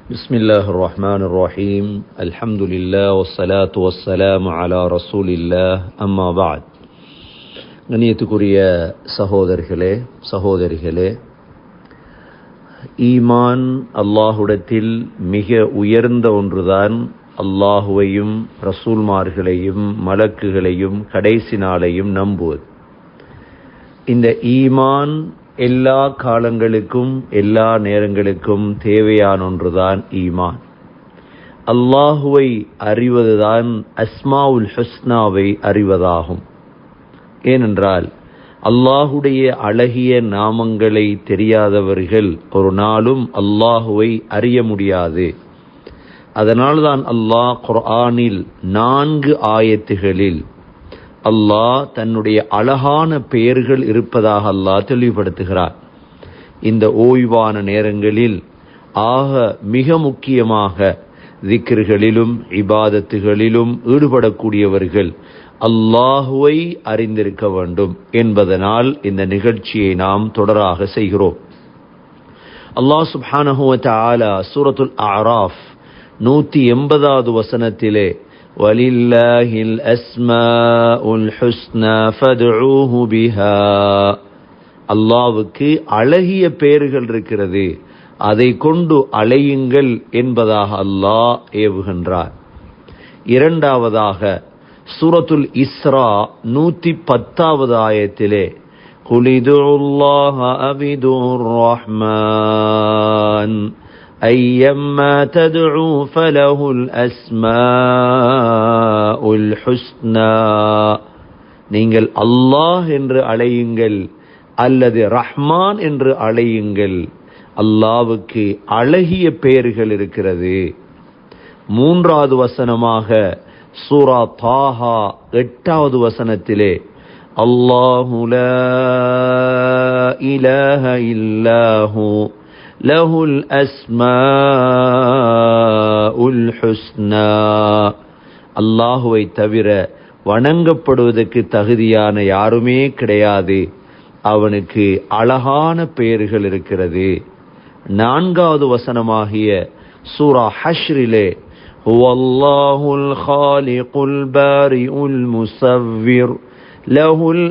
بسم الله الرحمن الرحيم الحمد لله والصلاة والسلام على رسول الله أما بعد. கண்ணியத்துக்குரிய சகோதரிகளே, ஈமான் அல்லாஹ்விடத்தில் மிக உயர்ந்த ஒன்றுதான். அல்லாஹுவையும் ரசூல்மார்களையும் மலக்குகளையும் கடைசி நாளையும் நம்புவது. இந்த ஈமான் எல்லா காலங்களுக்கும் எல்லா நேரங்களுக்கும் தேவையான ஒன்றுதான் ஈமான். அல்லாஹுவை அறிவதுதான் அஸ்மாவுல் ஹுஸ்னாவை அறிவதாகும். ஏனென்றால் அல்லாஹுடைய அழகிய நாமங்களை தெரியாதவர்கள் ஒரு நாளும் அல்லாஹுவை அறிய முடியாது. அதனால்தான் அல்லாஹ் குர்ஆனில் 4 ஆயத்துகளில் அல்லாஹ் தன்னுடைய அழகான பெயர்கள் இருப்பதாக அல்லாஹ் தெளிவுபடுத்துகிறார். இந்த ஓய்வான நேரங்களில் மிக முக்கியமாக திக்ர்களிலும் இபாதத்துகளிலும் ஈடுபடக்கூடியவர்கள் அல்லாஹுவை அறிந்திருக்க வேண்டும் என்பதனால் இந்த நிகழ்ச்சியை நாம் தொடராக செய்கிறோம். அல்லாஹ் சுப்ஹானஹு வ தஆலா சூரத்துல் அஅராஃப் 180வது வசனத்திலே வலில்லாஹில் அஸ்மாஉல் ஹுஸ்னா ஃபத்ஊஹு பிஹா, அல்லாஹ்வுக்கு அழகிய பெயர்கள் இருக்கிறது, அதை கொண்டு அழையுங்கள் என்பதாக அல்லாஹ் ஏவுகின்றார். இரண்டாவதாக சூரத்துல் இஸ்ரா 110வது ஆயத்திலே குலிதுல்லாஹ அபிதுர் ரஹ்மான் ஐயம்மா ததுஉ ஃபலஹுல் அஸ்மாஉல் ஹுஸ்னா, நீங்கள் அல்லாஹ் என்று அழையுங்கள் அல்லது ரஹ்மான் என்று அழையுங்கள், அல்லாஹ்வுக்கு அழகிய பெயர்கள் இருக்கிறது. மூன்றாவது வசனமாக சூரா தாஹா 8வது வசனத்திலே அல்லாஹு லா இலாஹ இல்லாஹு லஹுல் அஸ்மாஉல் ஹுஸ்னா, அல்லாஹுவை தவிர வணங்கப்படுவதற்கு தகுதியான யாருமே கிடையாது, அவனுக்கு அழகான பெயர்கள் இருக்கிறது. 4வது வசனமாகிய சூரா ஹஷ்ரிலே ஹுவல்லாஹுல் காலிகுல் பாரிஉல் முஸவ்விர் லஹுல்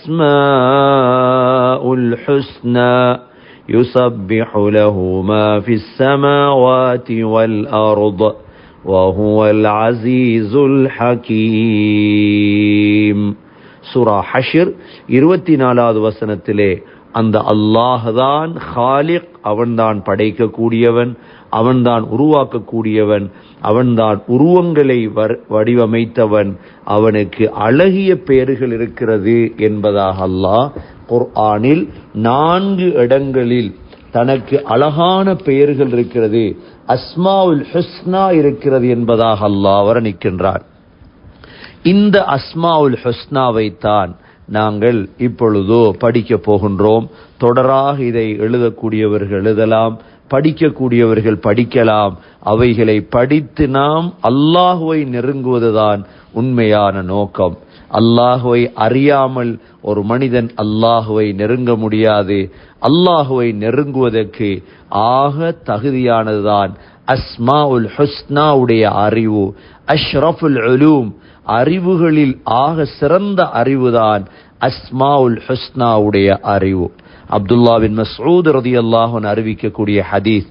அஸ்மாஉல் ஹுஸ்னா يسبح له ما في السماوات والأرض وهو العزيز الحكيم. சூரா ஹஷ்ர் 24வது வசனத்திலே அந்த அல்லாஹ் தான் காலிக், அவன்தான் படைக்கக்கூடியவன், அவன்தான் உருவாக்கக்கூடியவன், அவன்தான் உருவங்களை வடிவமைத்தவன், அவனுக்கு அழகிய பெயர்கள் இருக்கிறது என்பதாக அல்லாஹ் குர்ஆனில் 4 இடங்களில் தனக்கு அழகான பெயர்கள் இருக்கிறது, அஸ்மாவுல் ஹுஸ்னா இருக்கிறது என்பதாக அல்லாஹ் வர்ணிக்கின்றார். இந்த அஸ்மாவுல் ஹுஸ்னாவை தான் நாங்கள் இப்பொழுதோ படிக்க போகின்றோம். தொடராக இதை எழுதக்கூடியவர்கள் எழுதலாம், படிக்கக்கூடியவர்கள் படிக்கலாம். அவைகளை படித்து நாம் அல்லாஹுவை நெருங்குவதுதான் உண்மையான நோக்கம். அல்லாஹுவை அறியாமல் ஒரு மனிதன் அல்லாஹுவை நெருங்க முடியாது. அல்லாஹுவை நெருங்குவதற்கு ஆக தகுதியானதுதான் அஸ்மாஉல் ஹுஸ்னாவுடைய அறிவு. அஷ்ரஃபுல் உலூம், அறிவுகளில் ஆக சிறந்த அறிவுதான் அஸ்மாஉல் ஹுஸ்னாவுடைய அறிவு. அப்துல்லா பின் மஸ்ஊத் ரலியல்லாஹு அன்ஹு அறிவிக்கக்கூடிய ஹதீஸ்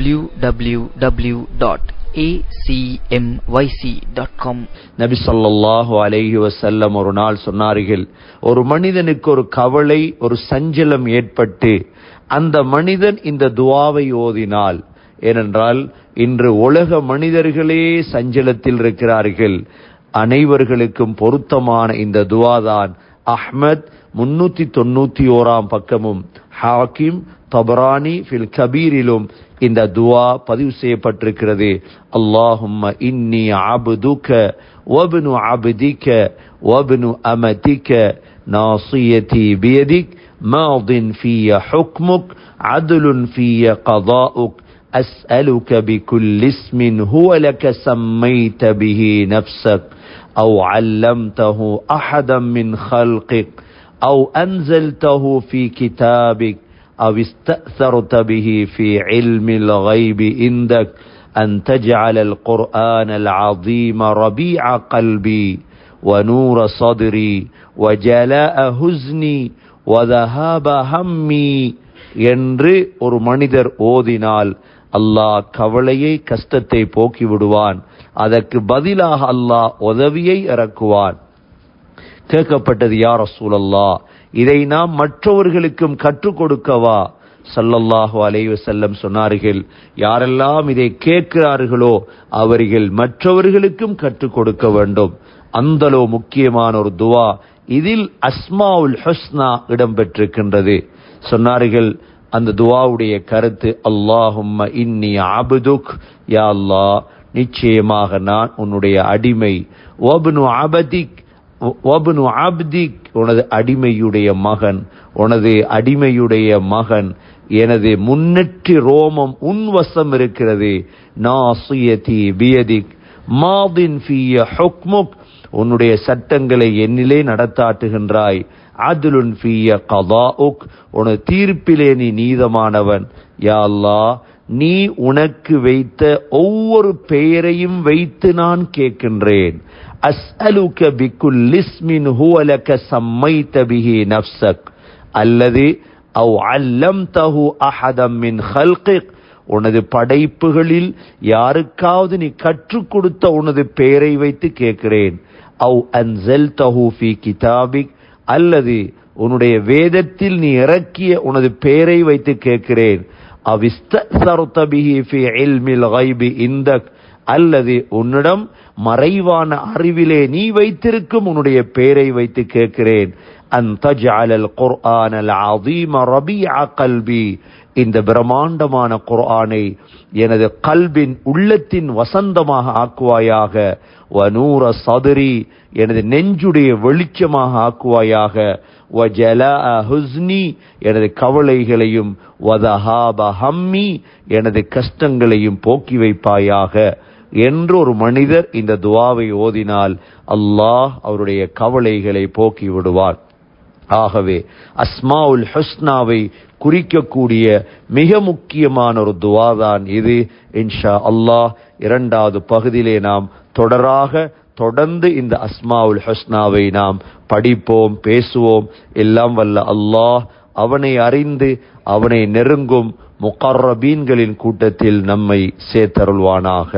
www.acmyc.com. நபி ஸல்லல்லாஹு அலைஹி வஸல்லம் ஒரு நாள் சொன்னார்கள், ஒரு மனிதனுக்கு ஒரு கவலை, ஒரு சஞ்சலம் ஏற்பட்டு அந்த மனிதன் இந்த துஆவை ஓதினால், ஏனென்றால் இன்று உலக மனிதர்களே சஞ்சலத்தில் இருக்கிறார்கள், அனைவர்களுக்கும் பொருத்தமான இந்த துஆதான் அஹ்மத் 391 பக்கமும் ஹாக்கிம் தபரானி ஃபில் கபீரிலும் இந்த துஆ பதிவு செய்யப்பட்டிருக்கிறது. அல்லாஹும்ம இன்னி அப்துக வப்னு அப்திக வப்னு அமதிக நாசியதி பியதிக் மாதின் ஃபிய ஹுக்முக் அதுலுன் ஃபிய கதாஉக் அஸ்அலுக பிகுல்லி இஸ்மின் ஹுவ லக சம்மைத பிஹி நஃப்ஸக் أو علمته أحدا من خلقك أو أنزلته في كتابك أو استأثرت به في علم الغيب عندك أن تجعل القرآن العظيم ربيع قلبي ونور صدري وجلاء حزني وذهاب همي என்று ஒரு மனிதர் ஓதினால் அல்லாஹ் கவலையை கஷ்டத்தை போக்கி விடுவான். அதற்கு பதிலாக அல்லாஹ் உதவியை இறக்குவான். கேட்கப்பட்டது, யா ரசூலல்லாஹ், இதை நாம் மற்றவர்களுக்கும் கற்றுக் கொடுக்கவா? ஸல்லல்லாஹு அலைஹி வஸல்லம் சொன்னார்கள், யாரெல்லாம் இதை கேட்கிறார்களோ அவர்கள் மற்றவர்களுக்கும் கற்றுக் கொடுக்க வேண்டும். அந்தளவு முக்கியமான ஒரு துவா. இதில் அஸ்மாவுல் ஹுஸ்னா இடம்பெற்றிருக்கின்றது. சொன்னார்கள், அந்த துவாவுடைய கருத்து, அல்லாஹும்ம இன்னி அப்துக், யா அல்லாஹ், நிச்சயமாக நான் உன்னுடைய அடிமை, வப்னு அபதிக், வப்னு அப்திக், உனது அடிமையுடைய மகன், உனது அடிமையுடைய மகன், எனது முன்னெற்றி ரோமம் உன் வசம் இருக்கிறது, நாசியதி பியதிக் மாதின் ஃபிய ஹுக்முக், உன்னுடைய சட்டங்களை என்னிலே நடத்தாட்டுகின்றாய், அத்லுன் ஃபிய கதாஉக், உனது தீர்ப்பிலே நீ நீதமானவன். யா அல்லாஹ், நீ உனக்கு வைத்த ஒவ்வொரு பெயரையும் வைத்து நான் கேட்கின்றேன். அஸ்அலுக பிகுல்லி இஸ்மின் ஹுவ லக சம்மைத பிஹி நஃப்ஸக் அல்லது அவ் அல்லம்தஹு அஹதம் மின் ஹல்கிக், உனது படைப்புகளில் யாருக்காவது நீ கற்றுக் கொடுத்த உனது பெயரை வைத்து கேட்கிறேன். அவ் அன்ஸல்தஹு ஃபீ கிதாபிக், அல்லது உன்னுடைய வேதத்தில் நீ இறக்கிய உனது பெயரை வைத்து கேட்கிறேன். அவிஸ்தஸர்த பிஹி ஃபீ இல்மில் கைபி இந்தக், அல்லது உன்னிடம் மறைவான அறிவிலே நீ வைத்திருக்கும் உன்னுடைய பெயரை வைத்து கேட்கிறேன். அன் தஜ்அலல் குர்ஆனல் அஸீம ரபீஅ கல்பி, இந்த பிரம்மாண்டமான குர்ஆனை எனது கல்பின் உள்ளத்தின் வசந்தமாக ஆக்குவாயாக. வநூர சதுரி, எனது நெஞ்சுடைய வெளிச்சமாக ஆக்குவாயாக. வஜலாஅ ஹுஸ்னி, எனது கவலைகளையும், வதஹாப ஹம்மி, எனது கஷ்டங்களையும் போக்கி வைப்பாயாக என்று ஒரு மனிதர் இந்த துஆவை ஓதினால் அல்லாஹ் அவருடைய கவலைகளை போக்கி விடுவார். ஆகவே அஸ்மாவுல் ஹுஸ்னாவை குறிக்கக்கூடிய மிக முக்கியமான ஒரு துஆ தான் இது. இன்ஷா அல்லாஹ் இரண்டாவது பகுதியிலே நாம் தொடர்ந்து இந்த அஸ்மாவுல் ஹுஸ்னாவை நாம் படிப்போம், பேசுவோம். எல்லாம் வல்ல அல்லாஹ் அவனை அறிந்து அவனை நெருங்கும் முகர்ரபீன்களின் கூட்டத்தில் நம்மை சேர்த்தருள்வானாக.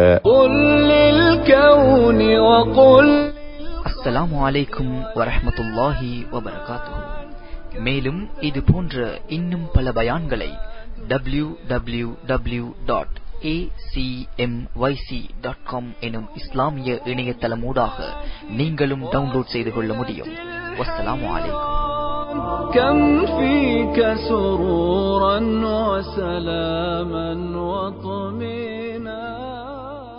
அஸ்ஸலாமு அலைக்கும் வரஹ்மத்துல்லாஹி வபரகாத்துஹு. மேலும் இது போன்ற இன்னும் பல பயான்களை www.acmyc.com எனும் இஸ்லாமிய இணையதளமூடாக நீங்களும் டவுன்லோட் செய்து கொள்ள முடியும். வஸ்ஸலாமு அலைக்கும். كم فيك سرورا وسلاما وطمينا